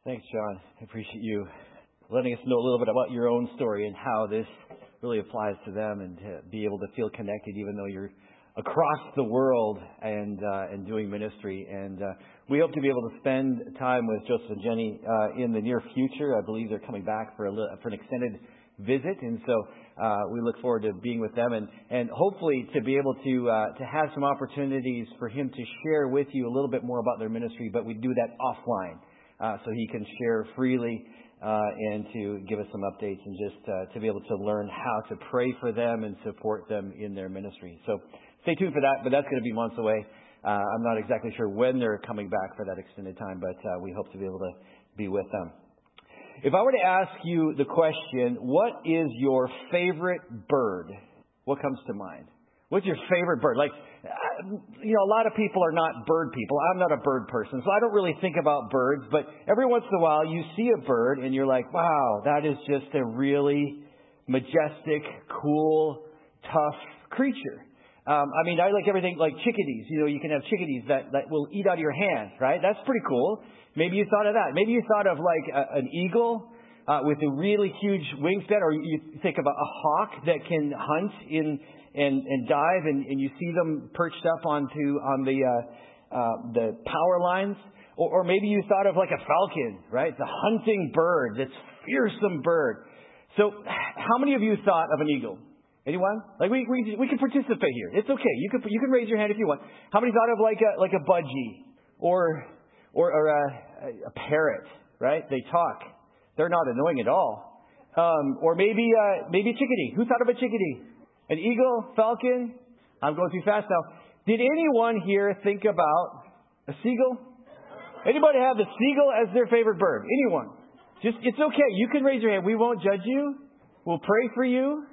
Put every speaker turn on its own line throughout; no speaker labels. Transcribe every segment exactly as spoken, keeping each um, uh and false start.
Thanks, John. I appreciate you letting us know a little bit about your own story and how this really applies to them, and to be able to feel connected even though you're across the world and uh, and doing ministry. And uh, we hope to be able to spend time with Joseph and Jenny uh, in the near future. I believe they're coming back for a li- for an extended visit, and so uh, we look forward to being with them, and, and hopefully to be able to uh, to have some opportunities for him to share with you a little bit more about their ministry. But we do that offline, uh, so he can share freely. Uh, and to give us some updates, and just uh, to be able to learn how to pray for them and support them in their ministry. So stay tuned for that, but that's going to be months away. Uh, I'm not exactly sure when they're coming back for that extended time, but uh, we hope to be able to be with them. If I were to ask you the question, what is your favorite bird? What comes to mind? What's your favorite bird? Like, you know, a lot of people are not bird people. I'm not a bird person, so I don't really think about birds. But every once in a while, you see a bird and you're like, wow, that is just a really majestic, cool, tough creature. Um, I mean, I like everything like chickadees. You know, you can have chickadees that, that will eat out of your hand, right? That's pretty cool. Maybe you thought of that. Maybe you thought of like a, an eagle uh, with a really huge wingspan, or you think of a, a hawk that can hunt in and, and dive, and, and you see them perched up onto on the uh, uh, the power lines. Or, or maybe you thought of like a falcon, right? The hunting bird, this fearsome bird. So how many of you thought of an eagle? Anyone? Like we we we can participate here. It's okay. You can you can raise your hand if you want. How many thought of like a like a budgie or or, or a, a parrot? Right? They talk. They're not annoying at all. Um, or maybe uh, maybe a chickadee. Who thought of a chickadee? An eagle, falcon. I'm going too fast now. Did anyone here think about a seagull? Anybody have the seagull as their favorite bird? Anyone? Just it's okay. You can raise your hand. We won't judge you. We'll pray for you.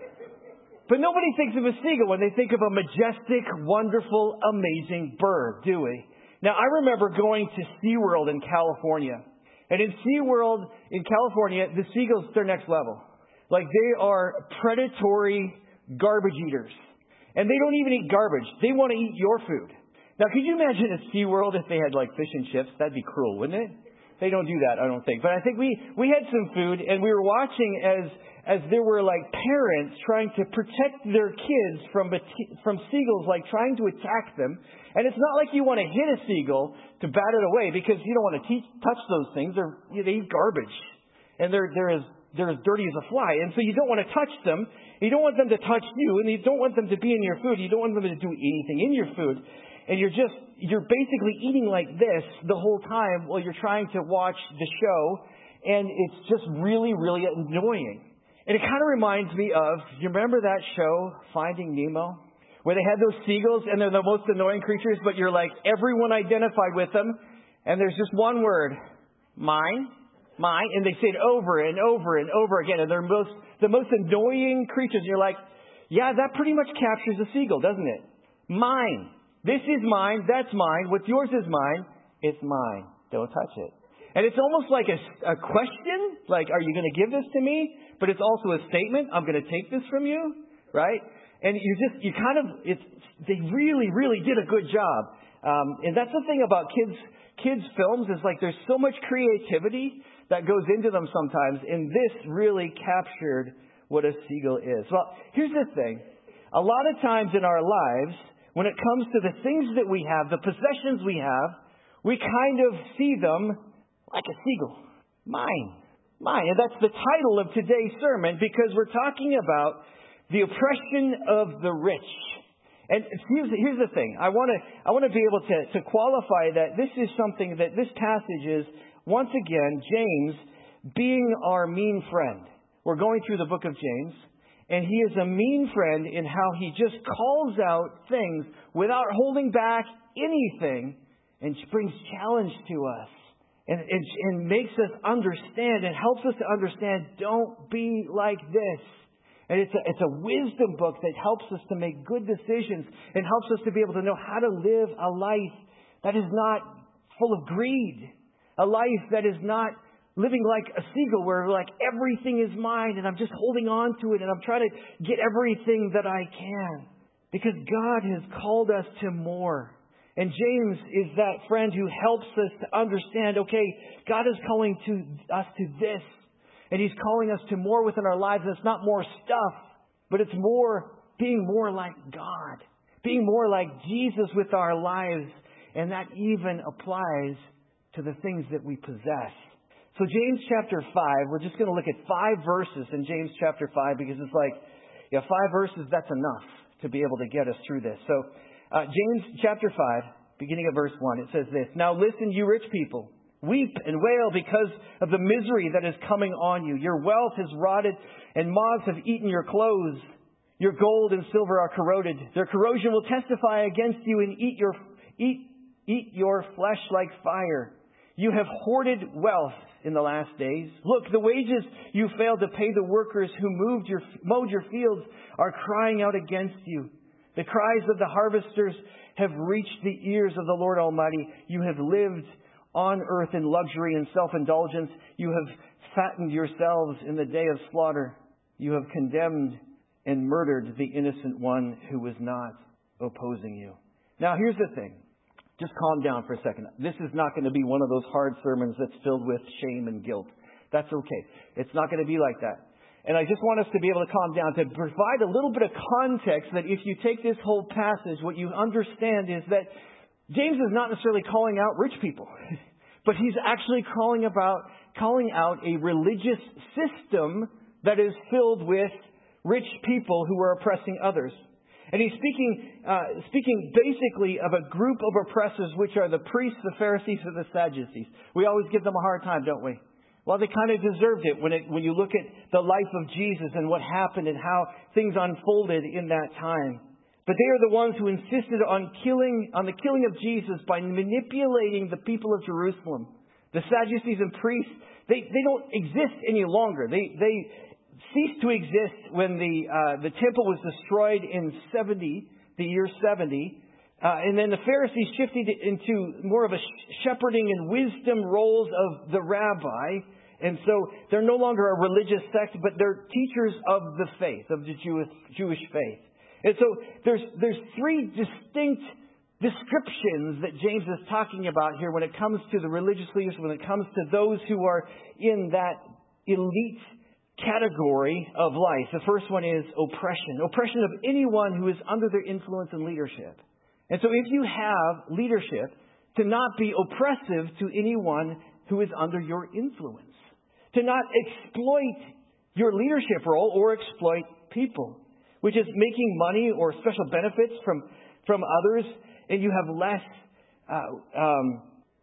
But nobody thinks of a seagull when they think of a majestic, wonderful, amazing bird, do we? Now, I remember going to SeaWorld in California. And in SeaWorld in California, the seagulls, they're next level. Like, they are predatory garbage eaters. And they don't even eat garbage. They want to eat your food. Now, could you imagine at SeaWorld if they had, like, fish and chips? That'd be cruel, wouldn't it? They don't do that, I don't think. But I think we, we had some food, and we were watching as as there were like parents trying to protect their kids from from seagulls, like trying to attack them. And it's not like you want to hit a seagull to bat it away, because you don't want to teach, touch those things. They're, you know, they eat garbage, and they're they're as they're as dirty as a fly. And so you don't want to touch them. You don't want them to touch you, and you don't want them to be in your food. You don't want them to do anything in your food. And you're just you're basically eating like this the whole time while you're trying to watch the show, and it's just really really annoying. And it kind of reminds me of, you remember that show, Finding Nemo? Where they had those seagulls, and they're the most annoying creatures, but you're like, everyone identified with them. And there's just one word, mine, mine. And they say it over and over and over again. And they're most, the most annoying creatures. And you're like, yeah, that pretty much captures a seagull, doesn't it? Mine. This is mine. That's mine. What's yours is mine. It's mine. Don't touch it. And it's almost like a, a question, like, are you going to give this to me? But it's also a statement. I'm going to take this from you, right? And you just, you kind of, it's, they really, really did a good job. Um, and that's the thing about kids, kids films is like there's so much creativity that goes into them sometimes. And this really captured what a seagull is. Well, here's the thing. A lot of times in our lives, when it comes to the things that we have, the possessions we have, we kind of see them like a seagull. Mine. Mine. And that's the title of today's sermon, because we're talking about the oppression of the rich. And here's, here's the thing. I want to I want to be able to, to qualify that this is something that this passage is, once again, James being our mean friend. We're going through the book of James, and he is a mean friend in how he just calls out things without holding back anything, and brings challenge to us. And, and, and makes us understand and helps us to understand, don't be like this. And it's a, it's a wisdom book that helps us to make good decisions and helps us to be able to know how to live a life that is not full of greed. A life that is not living like a seagull where like everything is mine and I'm just holding on to it and I'm trying to get everything that I can. Because God has called us to more. And James is that friend who helps us to understand, okay, God is calling to us to this. And He's calling us to more within our lives. And it's not more stuff, but it's more being more like God. Being more like Jesus with our lives. And that even applies to the things that we possess. So James chapter five, we're just going to look at five verses in James chapter five because it's like, yeah, five verses, that's enough to be able to get us through this. So uh, James chapter five, beginning of verse one, it says this. Now listen, you rich people, weep and wail because of the misery that is coming on you. Your wealth has rotted and moths have eaten your clothes. Your gold and silver are corroded. Their corrosion will testify against you and eat your eat eat your flesh like fire. You have hoarded wealth in the last days. Look, the wages you failed to pay the workers who moved your, mowed your fields are crying out against you. The cries of the harvesters have reached the ears of the Lord Almighty. You have lived on earth in luxury and self-indulgence. You have fattened yourselves in the day of slaughter. You have condemned and murdered the innocent one who was not opposing you. Now, here's the thing. Just calm down for a second. This is not going to be one of those hard sermons that's filled with shame and guilt. That's okay. It's not going to be like that. And I just want us to be able to calm down, to provide a little bit of context that if you take this whole passage, what you understand is that James is not necessarily calling out rich people, but he's actually calling about calling out a religious system that is filled with rich people who are oppressing others. And he's speaking uh, speaking basically of a group of oppressors, which are the priests, the Pharisees, and the Sadducees. We always give them a hard time, don't we? Well, they kind of deserved it when it when you look at the life of Jesus and what happened and how things unfolded in that time. But they are the ones who insisted on killing on the killing of Jesus by manipulating the people of Jerusalem. The Sadducees and priests, they, they don't exist any longer. They they ceased to exist when the uh, the temple was destroyed in seventy, the year seventy. Uh, and then the Pharisees shifted into more of a shepherding and wisdom roles of the rabbi. And so they're no longer a religious sect, but they're teachers of the faith, of the Jewish, Jewish faith. And so there's there's three distinct descriptions that James is talking about here when it comes to the religious leaders, when it comes to those who are in that elite category of life. The first one is oppression. Oppression of anyone who is under their influence and leadership. And so if you have leadership, to not be oppressive to anyone who is under your influence. To not exploit your leadership role or exploit people. Which is making money or special benefits from, from others, and you have less... Uh, um,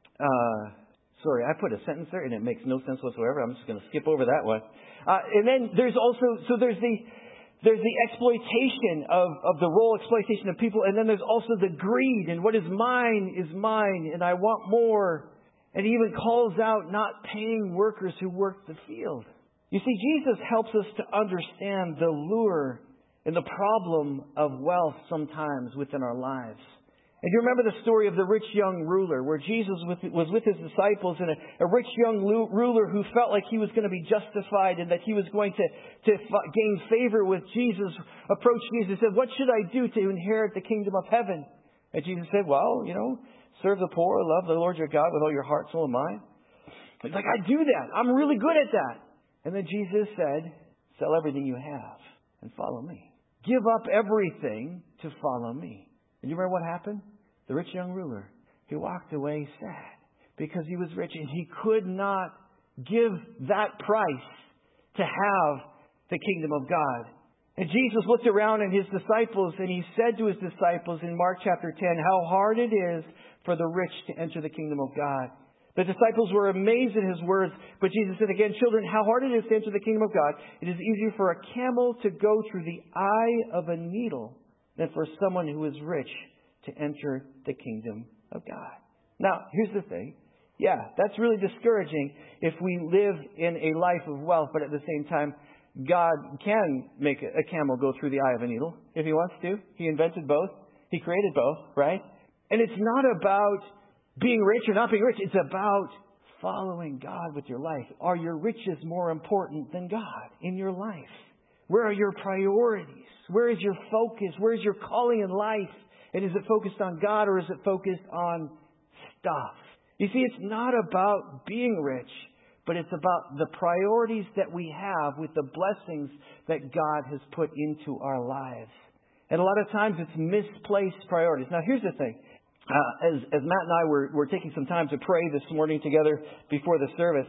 uh, sorry, I put a sentence there and it makes no sense whatsoever. I'm just going to skip over that one. Uh, and then there's also... So there's the... There's the exploitation of, of the role, exploitation of people. And then there's also the greed. And what is mine is mine. And I want more. And he even calls out not paying workers who work the field. You see, Jesus helps us to understand the lure and the problem of wealth sometimes within our lives. And you remember the story of the rich young ruler where Jesus was with his disciples and a, a rich young ruler who felt like he was going to be justified and that he was going to, to gain favor with Jesus, approached Jesus and said, "What should I do to inherit the kingdom of heaven?" And Jesus said, "Well, you know, serve the poor, love the Lord your God with all your heart, soul, and mind." He's like, "I do that. I'm really good at that." And then Jesus said, "Sell everything you have and follow me. Give up everything to follow me." And you remember what happened? The rich young ruler, he walked away sad because he was rich and he could not give that price to have the kingdom of God. And Jesus looked around at his disciples and he said to his disciples in Mark chapter ten, how hard it is for the rich to enter the kingdom of God. The disciples were amazed at his words, but Jesus said again, "Children, how hard it is to enter the kingdom of God. It is easier for a camel to go through the eye of a needle than for someone who is rich to enter the kingdom of God." Now, here's the thing. Yeah, that's really discouraging if we live in a life of wealth, but at the same time, God can make a camel go through the eye of a needle if he wants to. He invented both. He created both, right? And it's not about being rich or not being rich. It's about following God with your life. Are your riches more important than God in your life? Where are your priorities? Where is your focus? Where is your calling in life? And is it focused on God or is it focused on stuff? You see, it's not about being rich, but it's about the priorities that we have with the blessings that God has put into our lives. And a lot of times it's misplaced priorities. Now, here's the thing. Uh, as, as Matt and I were, were taking some time to pray this morning together before the service,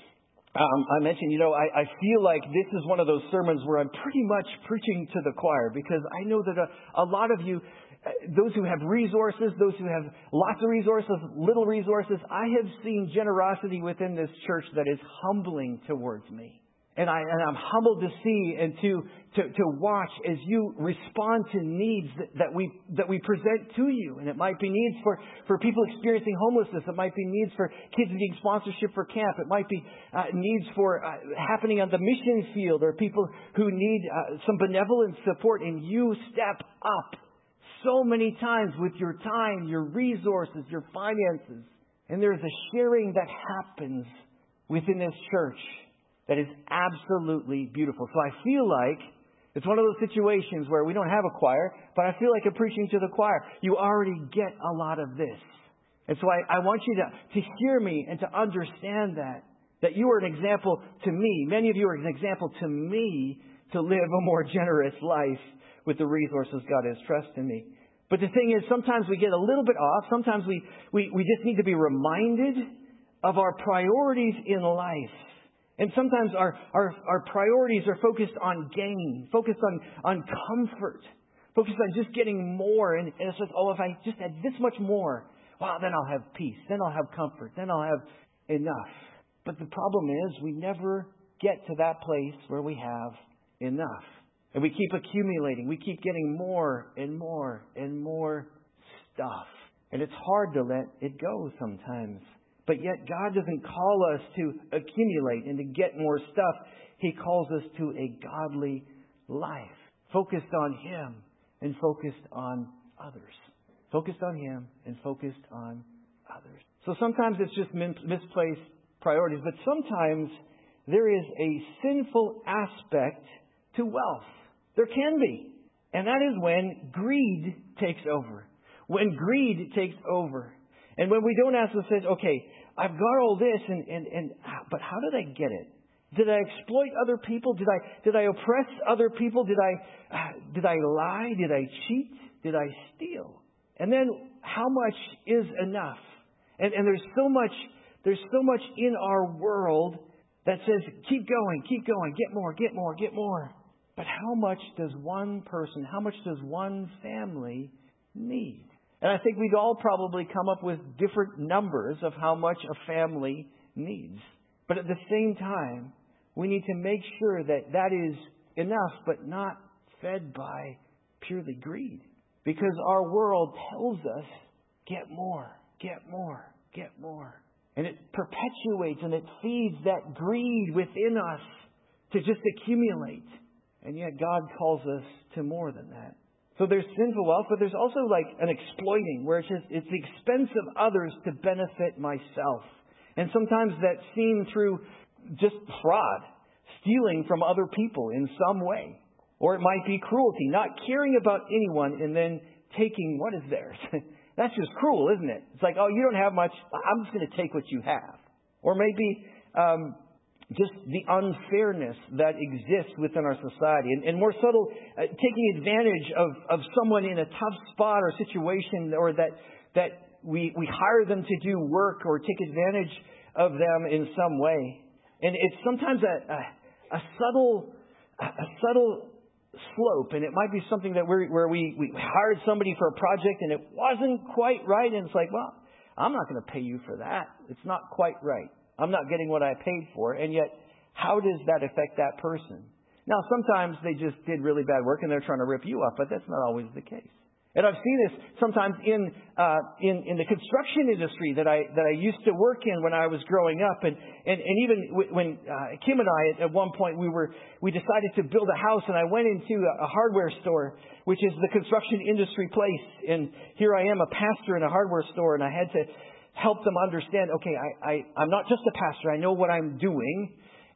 um, I mentioned, you know, I, I feel like this is one of those sermons where I'm pretty much preaching to the choir, because I know that a, a lot of you, those who have resources, those who have lots of resources, little resources, I have seen generosity within this church that is humbling towards me. And, I, and I'm humbled to see and to, to, to watch as you respond to needs that, that we that we present to you. And it might be needs for, for people experiencing homelessness. It might be needs for kids needing sponsorship for camp. It might be uh, needs for uh, happening on the mission field, or people who need uh, some benevolent support. And you step up so many times with your time, your resources, your finances. And there's a sharing that happens within this church that is absolutely beautiful. So I feel like it's one of those situations where we don't have a choir, but I feel like I'm preaching to the choir. You already get a lot of this. And so I, I want you to, to hear me and to understand that, that you are an example to me. Many of you are an example to me to live a more generous life with the resources God has trusted me. But the thing is, sometimes we get a little bit off. Sometimes we, we, we just need to be reminded of our priorities in life. And sometimes our, our, our priorities are focused on gain, focused on, on comfort, focused on just getting more. And, and it's like, oh, if I just had this much more, wow, then I'll have peace. Then I'll have comfort. Then I'll have enough. But the problem is we never get to that place where we have enough. And we keep accumulating. We keep getting more and more and more stuff. And it's hard to let it go sometimes. But yet God doesn't call us to accumulate and to get more stuff. He calls us to a godly life, focused on Him and focused on others. Focused on Him and focused on others. So sometimes it's just misplaced priorities, but sometimes there is a sinful aspect to wealth. There can be. And that is when greed takes over. When greed takes over. And when we don't ask ourselves, okay, I've got all this, and, and, and but how did I get it? Did I exploit other people? Did I did I oppress other people? Did I uh, did I lie? Did I cheat? Did I steal? And then how much is enough? And, and there's so much there's so much in our world that says, keep going, keep going, get more, get more, get more. But how much does one person, how much does one family need? And I think we'd all probably come up with different numbers of how much a family needs. But at the same time, we need to make sure that that is enough, but not fed by purely greed. Because our world tells us, get more, get more, get more. And it perpetuates and it feeds that greed within us to just accumulate. And yet God calls us to more than that. So there's sinful wealth, but there's also like an exploiting, where it's just, it's the expense of others to benefit myself. And sometimes that's seen through just fraud, stealing from other people in some way. Or it might be cruelty, not caring about anyone and then taking what is theirs. That's just cruel, isn't it? It's like, oh, you don't have much, I'm just going to take what you have. Or maybe um, just the unfairness that exists within our society. And, and more subtle, uh, taking advantage of, of someone in a tough spot or situation, or that that we, we hire them to do work or take advantage of them in some way. And it's sometimes a, a, a subtle a subtle slope, and it might be something that we're, where we, we hired somebody for a project and it wasn't quite right, and it's like, well, I'm not going to pay you for that. It's not quite right. I'm not getting what I paid for. And yet, how does that affect that person? Now, sometimes they just did really bad work and they're trying to rip you off, but that's not always the case. And I've seen this sometimes in uh, in, in the construction industry that I that I used to work in when I was growing up, and and, and even w- when uh, Kim and I at one point we were we decided to build a house, and I went into a, a hardware store, which is the construction industry place, and here I am, a pastor in a hardware store, and I had to help them understand. Okay, I, I I'm not just a pastor. I know what I'm doing.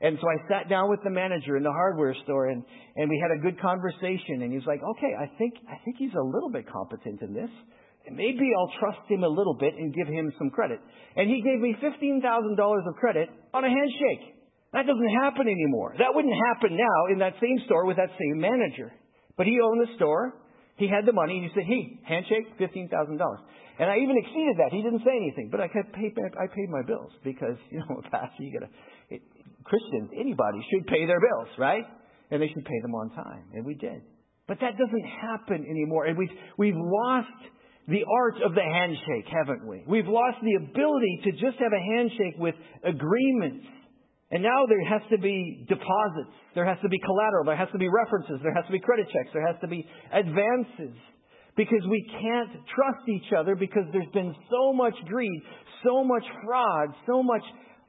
And so I sat down with the manager in the hardware store, and, and we had a good conversation. And he was like, okay, I think I think he's a little bit competent in this. And maybe I'll trust him a little bit and give him some credit. And he gave me fifteen thousand dollars of credit on a handshake. That doesn't happen anymore. That wouldn't happen now in that same store with that same manager. But he owned the store. He had the money. And he said, hey, handshake, fifteen thousand dollars. And I even exceeded that. He didn't say anything. But I kept pay, I paid my bills because, you know, Pastor, you got to, Christians, anybody should pay their bills, right? And they should pay them on time. And we did. But that doesn't happen anymore. And we've, we've lost the art of the handshake, haven't we? We've lost the ability to just have a handshake with agreements. And now there has to be deposits. There has to be collateral. There has to be references. There has to be credit checks. There has to be advances. Because we can't trust each other because there's been so much greed, so much fraud, so much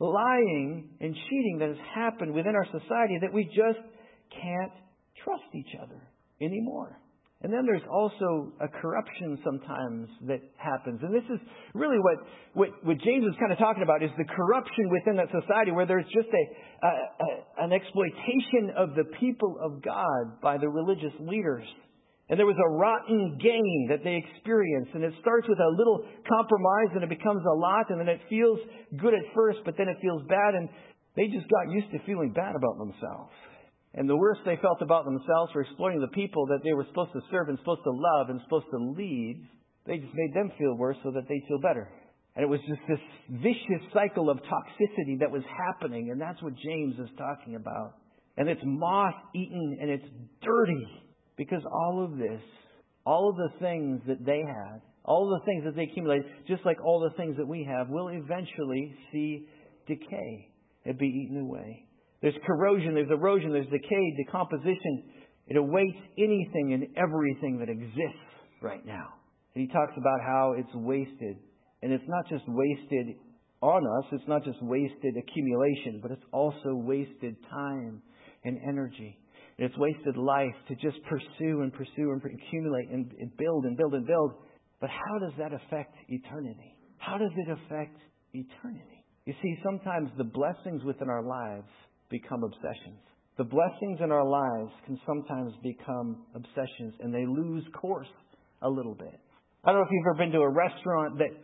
lying and cheating that has happened within our society that we just can't trust each other anymore. And then there's also a corruption sometimes that happens. And this is really what, what, what James is kind of talking about, is the corruption within that society where there's just a, a, a an exploitation of the people of God by the religious leaders. And there was a rotten gain that they experienced. And it starts with a little compromise and it becomes a lot. And then it feels good at first, but then it feels bad. And they just got used to feeling bad about themselves. And the worse they felt about themselves for exploiting the people that they were supposed to serve and supposed to love and supposed to lead, they just made them feel worse so that they'd feel better. And it was just this vicious cycle of toxicity that was happening. And that's what James is talking about. And it's moth-eaten and it's dirty. Because all of this, all of the things that they had, all of the things that they accumulated, just like all the things that we have, will eventually see decay and be eaten away. There's corrosion, there's erosion, there's decay, decomposition. It awaits anything and everything that exists right now. And he talks about how it's wasted. And it's not just wasted on us, it's not just wasted accumulation, but it's also wasted time and energy. And it's wasted life to just pursue and pursue and accumulate and, and build and build and build. But how does that affect eternity? How does it affect eternity? You see, sometimes the blessings within our lives become obsessions. The blessings in our lives can sometimes become obsessions and they lose course a little bit. I don't know if you've ever been to a restaurant that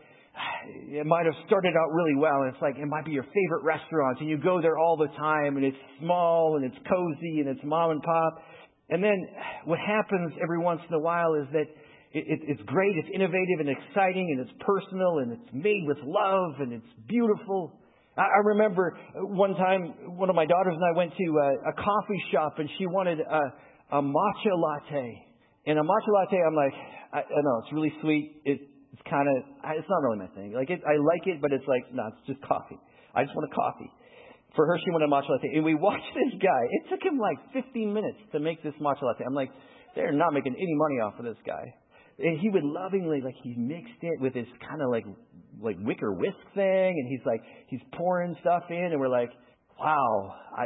it might have started out really well. And it's like, it might be your favorite restaurant and you go there all the time and it's small and it's cozy and it's mom and pop. And then what happens every once in a while is that it, it, it's great, it's innovative and exciting and it's personal and it's made with love and it's beautiful. I, I remember one time one of my daughters and I went to a, a coffee shop and she wanted a, a matcha latte. And a matcha latte, I'm like, I, I know, it's really sweet. It, It's kind of, it's not really my thing. Like, it, I like it, but it's like, no, it's just coffee. I just want a coffee. For her, she wanted a matcha latte. And we watched this guy. It took him like fifteen minutes to make this matcha latte. I'm like, they're not making any money off of this guy. And he would lovingly, like, he mixed it with this kind of like, like wicker whisk thing. And he's like, he's pouring stuff in. And we're like, wow, I,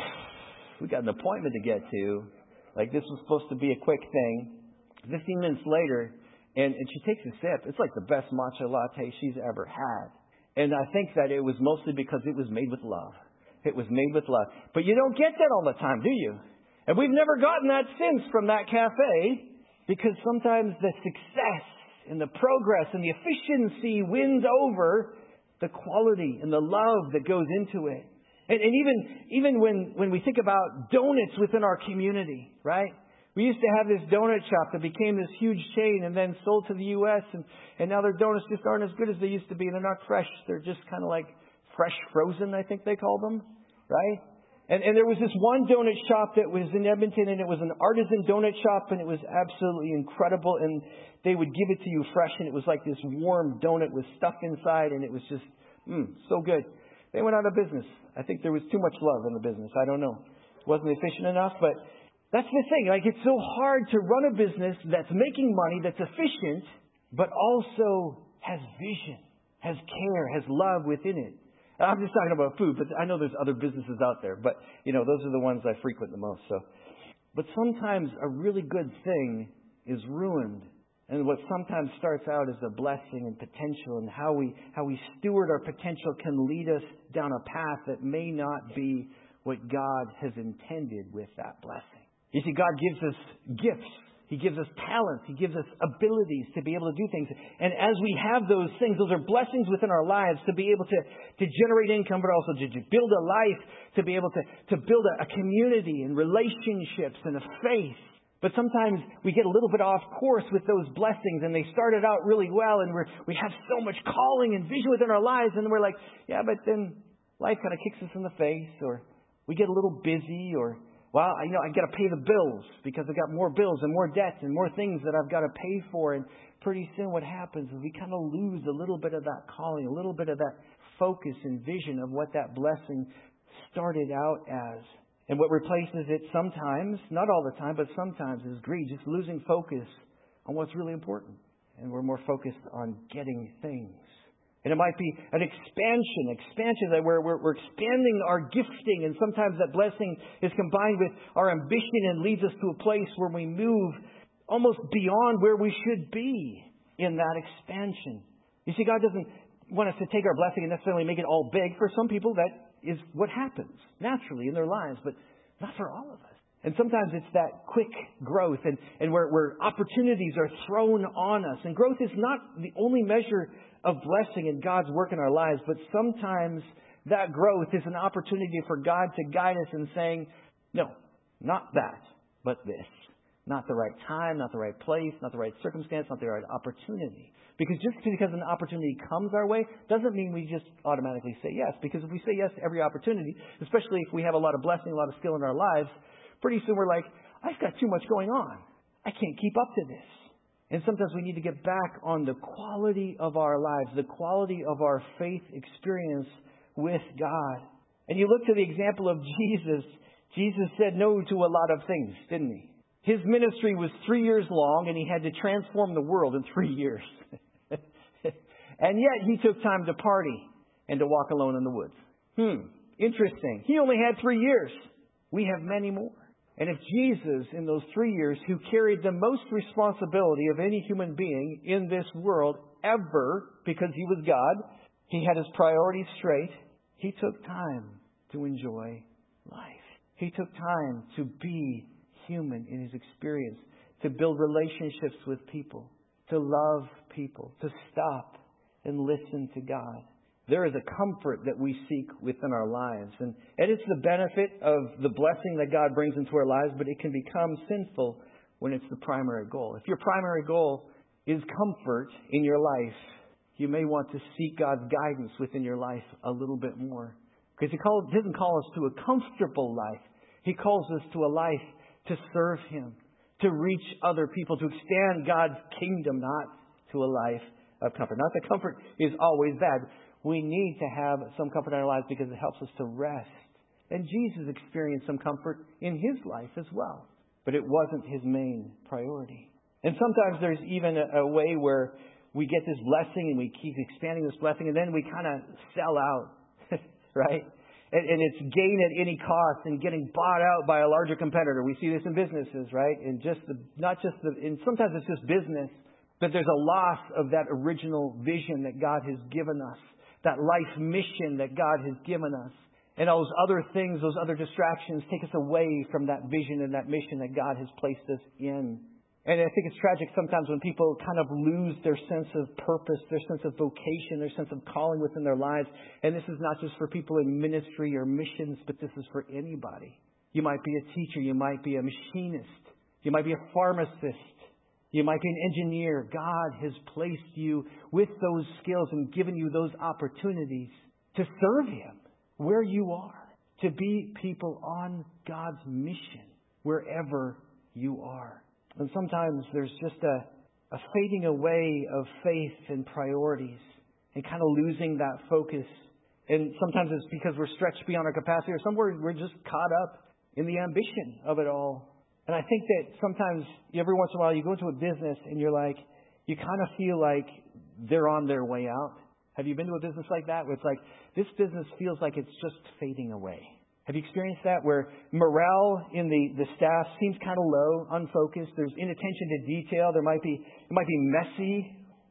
we got an appointment to get to. Like, this was supposed to be a quick thing. fifteen minutes later, And, and she takes a sip. It's like the best matcha latte she's ever had. And I think that it was mostly because it was made with love. It was made with love. But you don't get that all the time, do you? And we've never gotten that since from that cafe, because sometimes the success and the progress and the efficiency wins over the quality and the love that goes into it. And, and even, even when, when we think about donuts within our community, right? We used to have this donut shop that became this huge chain and then sold to the U S And, and now their donuts just aren't as good as they used to be. They're not fresh. They're just kind of like fresh frozen, I think they call them. Right? And, and there was this one donut shop that was in Edmonton, and it was an artisan donut shop, and it was absolutely incredible. And they would give it to you fresh, and it was like this warm donut with stuff inside, and it was just, mm, so good. They went out of business. I think there was too much love in the business. I don't know. It wasn't efficient enough, but that's the thing. Like, it's so hard to run a business that's making money, that's efficient, but also has vision, has care, has love within it. I'm just talking about food, but I know there's other businesses out there. But, you know, those are the ones I frequent the most. So, but sometimes a really good thing is ruined. And what sometimes starts out as a blessing and potential, and how we how we steward our potential can lead us down a path that may not be what God has intended with that blessing. You see, God gives us gifts. He gives us talents. He gives us abilities to be able to do things. And as we have those things, those are blessings within our lives to be able to, to generate income, but also to, to build a life, to be able to, to build a, a community and relationships and a faith. But sometimes we get a little bit off course with those blessings, and they started out really well, and we're, we have so much calling and vision within our lives, and we're like, yeah, but then life kind of kicks us in the face, or we get a little busy, or well, you know, I've got to pay the bills because I've got more bills and more debts and more things that I've got to pay for. And pretty soon what happens is we kind of lose a little bit of that calling, a little bit of that focus and vision of what that blessing started out as. And what replaces it sometimes, not all the time, but sometimes is greed, just losing focus on what's really important. And we're more focused on getting things. And it might be an expansion, expansion that where we're, we're expanding our gifting. And sometimes that blessing is combined with our ambition and leads us to a place where we move almost beyond where we should be in that expansion. You see, God doesn't want us to take our blessing and necessarily make it all big. For some people, that is what happens naturally in their lives, but not for all of us. And sometimes it's that quick growth and, and where, where opportunities are thrown on us. And growth is not the only measure of blessing in God's work in our lives, but sometimes that growth is an opportunity for God to guide us in saying, no, not that, but this. Not the right time, not the right place, not the right circumstance, not the right opportunity. Because just because an opportunity comes our way doesn't mean we just automatically say yes. Because if we say yes to every opportunity, especially if we have a lot of blessing, a lot of skill in our lives, pretty soon we're like, I've got too much going on. I can't keep up to this. And sometimes we need to get back on the quality of our lives, the quality of our faith experience with God. And you look to the example of Jesus. Jesus said no to a lot of things, didn't he? His ministry was three years long, and he had to transform the world in three years. And yet he took time to party and to walk alone in the woods. Hmm, interesting. He only had three years. We have many more. And if Jesus, in those three years, who carried the most responsibility of any human being in this world ever, because he was God, he had his priorities straight, he took time to enjoy life. He took time to be human in his experience, to build relationships with people, to love people, to stop and listen to God. There is a comfort that we seek within our lives. And, and it's the benefit of the blessing that God brings into our lives, but it can become sinful when it's the primary goal. If your primary goal is comfort in your life, you may want to seek God's guidance within your life a little bit more. Because He call, doesn't call us to a comfortable life. He calls us to a life to serve Him, to reach other people, to extend God's kingdom, not to a life of comfort. Not that comfort is always bad. We need to have some comfort in our lives because it helps us to rest. And Jesus experienced some comfort in His life as well. But it wasn't His main priority. And sometimes there's even a, a way where we get this blessing and we keep expanding this blessing and then we kind of sell out, right? And, and it's gain at any cost and getting bought out by a larger competitor. We see this in businesses, right? And just the, not just the, and sometimes it's just business, but there's a loss of that original vision that God has given us. That life mission that God has given us. And those other things, those other distractions take us away from that vision and that mission that God has placed us in. And I think it's tragic sometimes when people kind of lose their sense of purpose, their sense of vocation, their sense of calling within their lives. And this is not just for people in ministry or missions, but this is for anybody. You might be a teacher. You might be a machinist. You might be a pharmacist. You might be an engineer. God has placed you with those skills and given you those opportunities to serve Him where you are, to be people on God's mission wherever you are. And sometimes there's just a, a fading away of faith and priorities and kind of losing that focus. And sometimes it's because we're stretched beyond our capacity, or somewhere we're just caught up in the ambition of it all. And I think that sometimes, every once in a while, you go into a business and you're like, you kind of feel like they're on their way out. Have you been to a business like that? Where it's like, this business feels like it's just fading away. Have you experienced that? Where morale in the, the staff seems kind of low, unfocused. There's inattention to detail. There might be, it might be messy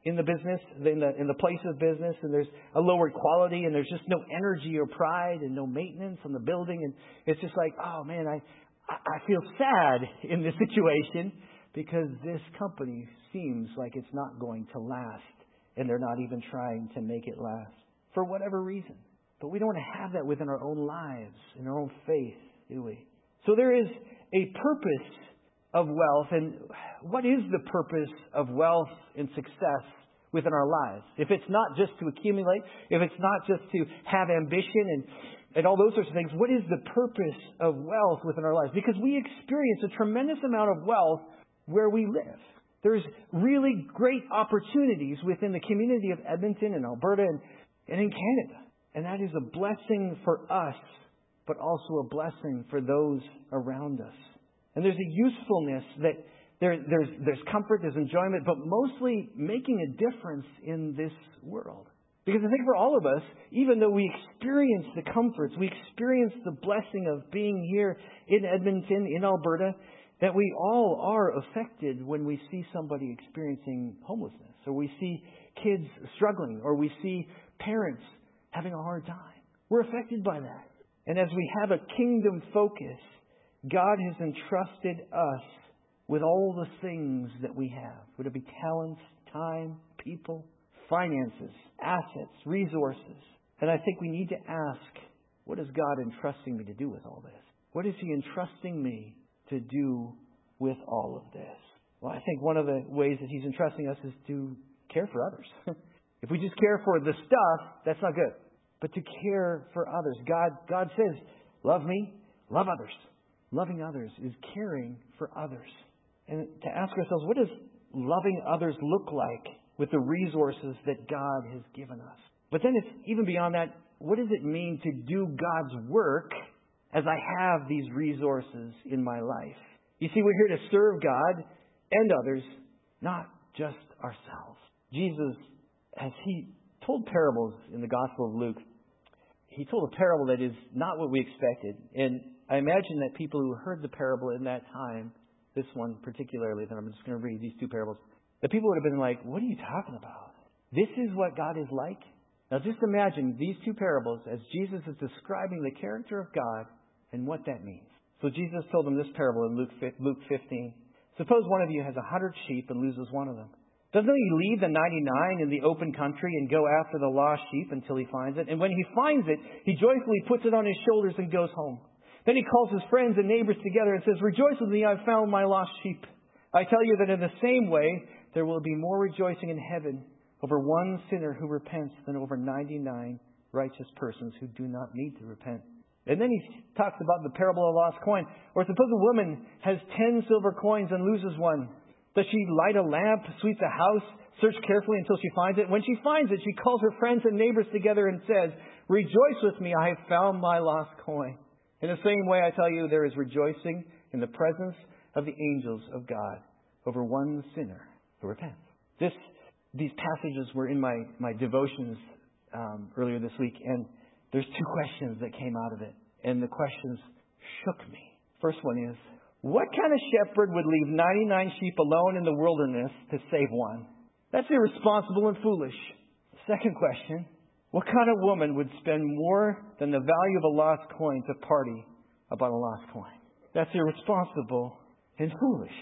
in the business, in the in the place of business, and there's a lower quality, and there's just no energy or pride and no maintenance on the building, and it's just like, oh man, I I feel sad in this situation because this company seems like it's not going to last, and they're not even trying to make it last for whatever reason. But we don't want to have that within our own lives, in our own faith, do we? So there is a purpose of wealth. And what is the purpose of wealth and success within our lives? If it's not just to accumulate, if it's not just to have ambition and, and all those sorts of things, what is the purpose of wealth within our lives? Because we experience a tremendous amount of wealth where we live. There's really great opportunities within the community of Edmonton and Alberta and, and in Canada. And that is a blessing for us, but also a blessing for those around us. And there's a usefulness that there, there's, there's comfort, there's enjoyment, but mostly making a difference in this world. Because I think for all of us, even though we experience the comforts, we experience the blessing of being here in Edmonton, in Alberta, that we all are affected when we see somebody experiencing homelessness, or we see kids struggling, or we see parents having a hard time. We're affected by that. And as we have a kingdom focus, God has entrusted us with all the things that we have. Would it be talents, time, people, finances, assets, resources? And I think we need to ask, what is God entrusting me to do with all this? What is He entrusting me to do with all of this? Well, I think one of the ways that He's entrusting us is to care for others. If we just care for the stuff, that's not good. But to care for others. God, God says, love me, love others. Loving others is caring for others. And to ask ourselves, what does loving others look like with the resources that God has given us? But then it's even beyond that, what does it mean to do God's work as I have these resources in my life? You see, we're here to serve God and others, not just ourselves. Jesus, as He told parables in the Gospel of Luke, He told a parable that is not what we expected. And I imagine that people who heard the parable in that time, this one particularly, that I'm just going to read, these two parables, the people would have been like, what are you talking about? This is what God is like? Now just imagine these two parables as Jesus is describing the character of God and what that means. So Jesus told them this parable in Luke fifteen. Suppose one of you has a hundred sheep and loses one of them. Doesn't he leave the ninety-nine in the open country and go after the lost sheep until he finds it? And when he finds it, he joyfully puts it on his shoulders and goes home. Then he calls his friends and neighbors together and says, rejoice with me, I've found my lost sheep. I tell you that in the same way, there will be more rejoicing in heaven over one sinner who repents than over ninety-nine righteous persons who do not need to repent. And then he talks about the parable of the lost coin. Or suppose a woman has ten silver coins and loses one. Does she light a lamp, sweep the house, search carefully until she finds it? When she finds it, she calls her friends and neighbors together and says, rejoice with me, I have found my lost coin. In the same way, I tell you, there is rejoicing in the presence of the angels of God over one sinner who repents. This, these passages were in my, my devotions um, earlier this week, and there's two questions that came out of it. And the questions shook me. First one is, what kind of shepherd would leave ninety-nine sheep alone in the wilderness to save one? That's irresponsible and foolish. Second question, what kind of woman would spend more than the value of a lost coin to party about a lost coin? That's irresponsible and foolish.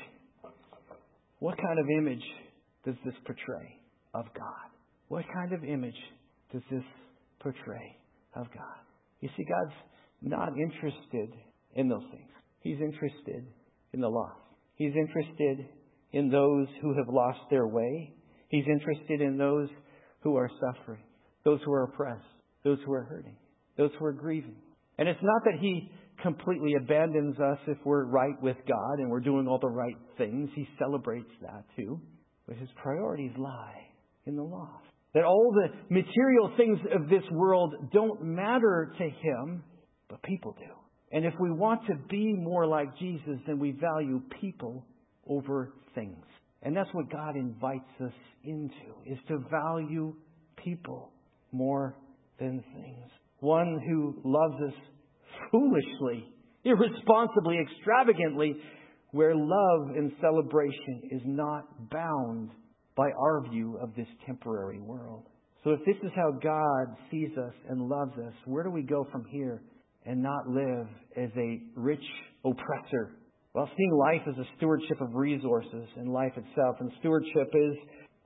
What kind of image does this portray of God? What kind of image does this portray of God? You see, God's not interested in those things. He's interested in the lost. He's interested in those who have lost their way. He's interested in those who are suffering, those who are oppressed, those who are hurting, those who are grieving. And it's not that He completely abandons us if we're right with God and we're doing all the right things. He celebrates that too. But His priorities lie in the lost. That all the material things of this world don't matter to Him, but people do. And if we want to be more like Jesus, then we value people over things. And that's what God invites us into, is to value people more than things. One who loves us foolishly, irresponsibly, extravagantly, where love and celebration is not bound
by our view of this temporary world. So if this is how God sees us and loves us, where do we go from here and not live as a rich oppressor? Well, seeing life as a stewardship of resources and life itself. And stewardship is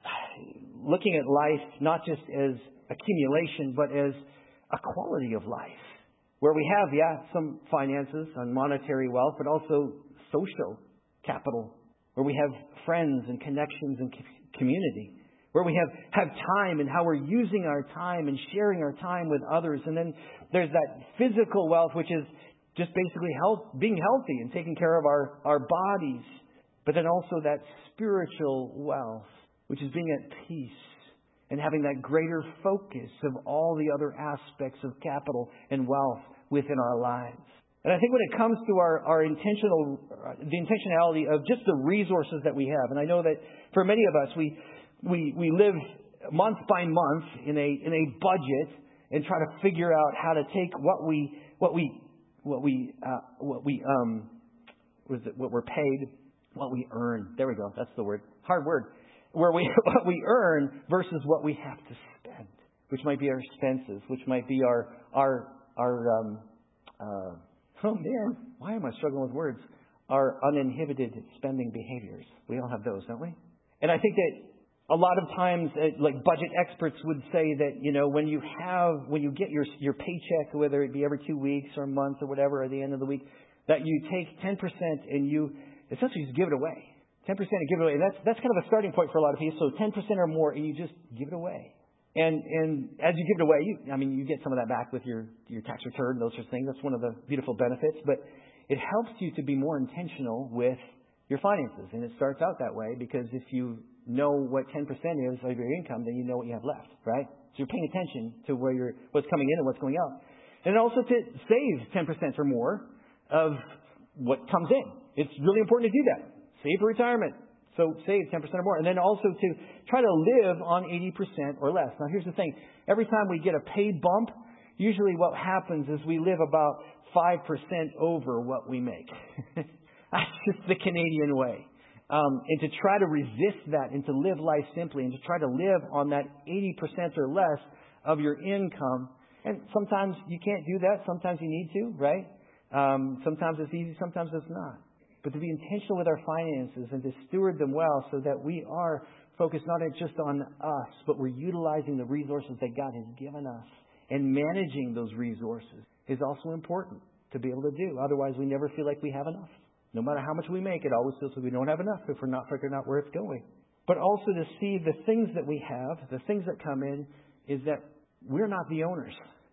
looking at life not just as accumulation, but as a quality of life. Where we have, yeah, some finances and monetary wealth, but also social capital. Where we have friends and connections and community. Where we have, have time and how we're using our time and sharing our time with others. And then there's that physical wealth, which is just basically health, being healthy and taking care of our, our bodies. But then also that spiritual wealth, which is being at peace and having that greater focus of all the other aspects of capital and wealth within our lives. And I think when it comes to our, our intentional, the intentionality of just the resources that we have, and I know that for many of us, we we we live month by month in a in a budget and try to figure out how to take what we what we what we uh, what we um was it what we're paid, what we earn. There we go. That's the word. Hard word. Where we what we earn versus what we have to spend, which might be our expenses, which might be our our our um uh oh man, why am I struggling with words? Our uninhibited spending behaviors. We all have those, don't we? And I think that a lot of times, uh, like budget experts would say that, you know, when you have, when you get your your paycheck, whether it be every two weeks or a month or whatever, at the end of the week, that you take ten percent and you essentially just give it away. ten percent and give it away. And that's, that's kind of a starting point for a lot of people. So ten percent or more and you just give it away. And and as you give it away, you, I mean, you get some of that back with your, your tax return, those sorts of things. That's one of the beautiful benefits. But it helps you to be more intentional with your finances. And it starts out that way because if you know what ten percent is of your income, then you know what you have left, right? So you're paying attention to where you're, what's coming in and what's going out. And also to save ten percent or more of what comes in. It's really important to do that. Save for retirement. So save ten percent or more. And then also to try to live on eighty percent or less. Now here's the thing. Every time we get a paid bump, usually what happens is we live about five percent over what we make. That's just the Canadian way. Um, and to try to resist that and to live life simply and to try to live on that eighty percent or less of your income. And sometimes you can't do that. Sometimes you need to, right? Um, sometimes it's easy. Sometimes it's not. But to be intentional with our finances and to steward them well so that we are focused not just on us, but we're utilizing the resources that God has given us and managing those resources is also important to be able to do. Otherwise, we never feel like we have enough. No matter how much we make, it always feels like we don't have enough if we're not figuring out where it's going. But also to see the things that we have, the things that come in, is that we're not the owners.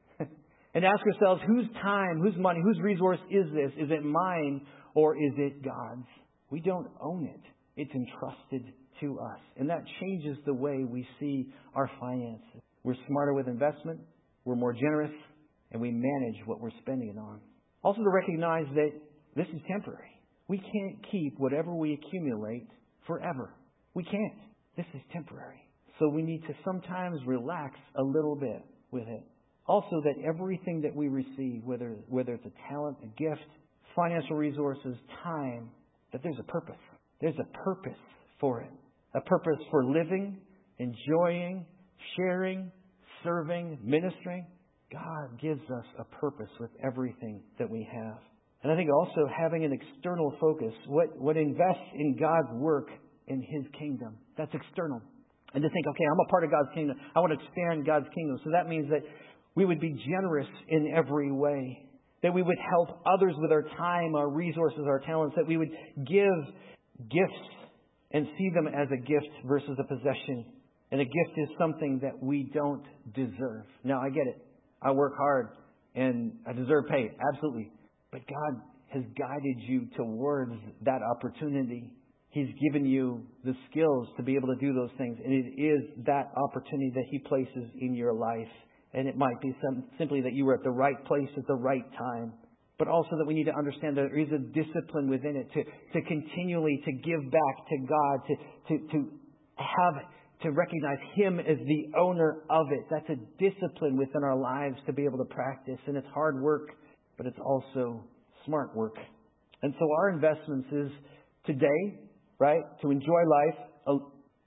And ask ourselves, whose time, whose money, whose resource is this? Is it mine or is it God's? We don't own it. It's entrusted to us. And that changes the way we see our finances. We're smarter with investment. We're more generous. And we manage what we're spending it on. Also to recognize that this is temporary. We can't keep whatever we accumulate forever. We can't. This is temporary. So we need to sometimes relax a little bit with it. Also that everything that we receive, whether whether it's a talent, a gift, financial resources, time, that there's a purpose. There's a purpose for it. A purpose for living, enjoying, sharing, serving, ministering. God gives us a purpose with everything that we have. And I think also having an external focus, what, what invests in God's work in His kingdom. That's external. And to think, okay, I'm a part of God's kingdom. I want to expand God's kingdom. So that means that we would be generous in every way. That we would help others with our time, our resources, our talents. That we would give gifts and see them as a gift versus a possession. And a gift is something that we don't deserve. Now, I get it. I work hard and I deserve pay. Absolutely. But God has guided you towards that opportunity. He's given you the skills to be able to do those things. And it is that opportunity that He places in your life. And it might be some, simply that you were at the right place at the right time. But also that we need to understand that there is a discipline within it to, to continually to give back to God, to, to, to have, to recognize Him as the owner of it. That's a discipline within our lives to be able to practice. And it's hard work, but it's also smart work. And so our investments is today, right, to enjoy life,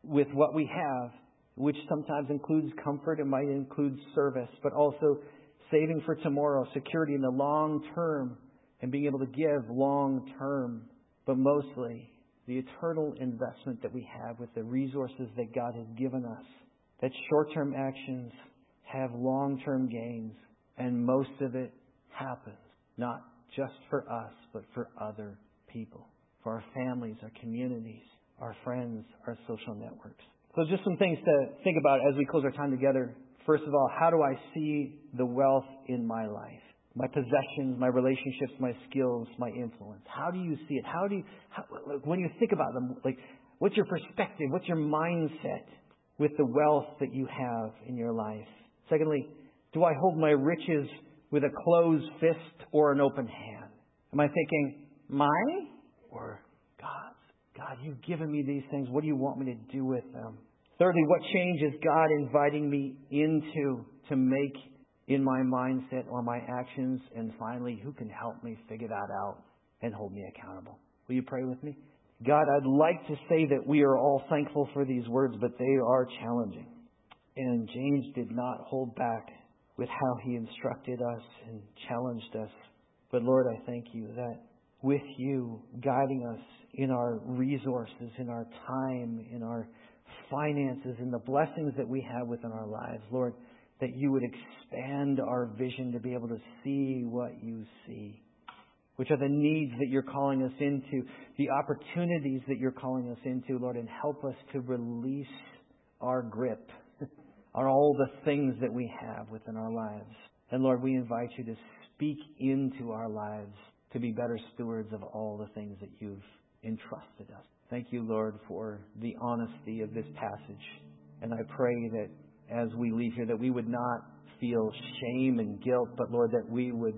with what we have, which sometimes includes comfort, it might include service, but also saving for tomorrow, security in the long term, and being able to give long term, but mostly the eternal investment that we have with the resources that God has given us. That short-term actions have long-term gains, and most of it happens not just for us, but for other people, for our families, our communities, our friends, our social networks. So just some things to think about as we close our time together. First of all, how do I see the wealth in my life? My possessions, my relationships, my skills, my influence. How do you see it? How do you, how, when you think about them, like, what's your perspective? What's your mindset with the wealth that you have in your life? Secondly, do I hold my riches with a closed fist or an open hand? Am I thinking, mine or God's? God, you've given me these things. What do you want me to do with them? Thirdly, what change is God inviting me into to make in my mindset or my actions? And finally, who can help me figure that out and hold me accountable? Will you pray with me? God, I'd like to say that we are all thankful for these words, but they are challenging. And James did not hold back with how he instructed us and challenged us. But Lord, I thank you that with you guiding us in our resources, in our time, in our finances, in the blessings that we have within our lives, Lord, that you would expand our vision to be able to see what you see, which are the needs that you're calling us into, the opportunities that you're calling us into, Lord, and help us to release our grip on all the things that we have within our lives. And Lord, we invite you to speak into our lives to be better stewards of all the things that you've entrusted us. Thank you, Lord, for the honesty of this passage. And I pray that as we leave here, that we would not feel shame and guilt, but Lord, that we would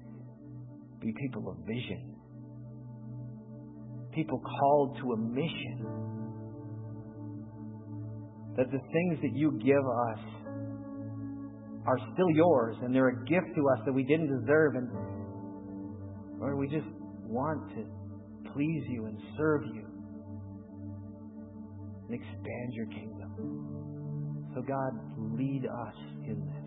be people of vision. People called to a mission. That the things that you give us are still yours, and they're a gift to us that we didn't deserve. And Lord, we just want to please you and serve you and expand your kingdom. So God, lead us in this.